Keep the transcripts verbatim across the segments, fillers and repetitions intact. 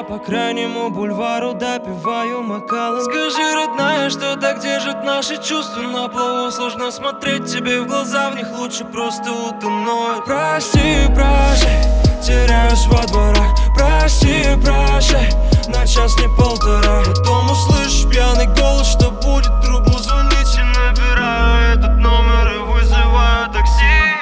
по крайнему бульвару допиваю макалу. Скажи, родная, что так держит наши чувства на плаву? Сложно смотреть тебе в глаза, в них лучше просто утонуть. Прости, прощай, теряюсь во дворах. Прости, прощай, на час не полтора. Потом услышишь пьяный голос, что будет, трубу звонить. И набираю этот номер и вызываю такси.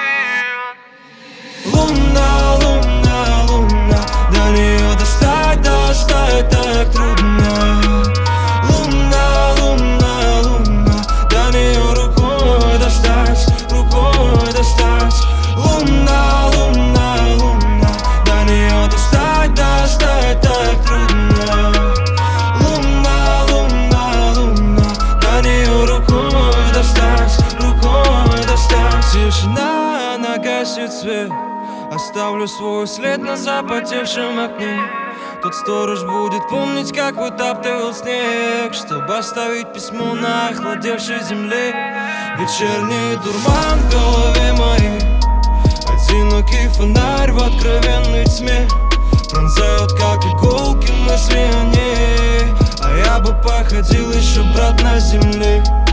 Луна, луна, луна, до нее достать, достать так трудно. Луна, луна, луна, до нее рукой достать, рукой достать. Луна, луна, луна, до нее достать, достать так трудно. Луна, луна, луна, до нее рукой достать, рукой достать. Тишина, она гасит свет. Оставлю свой след на запотевшем окне. Тот сторож будет помнить, как вытаптывал снег, чтобы оставить письмо на охладевшей земле. Вечерний дурман в голове моей, одинокий фонарь в откровенной тьме пронзают, как иголки, мысли о ней. А я бы походил еще, брат, на земле.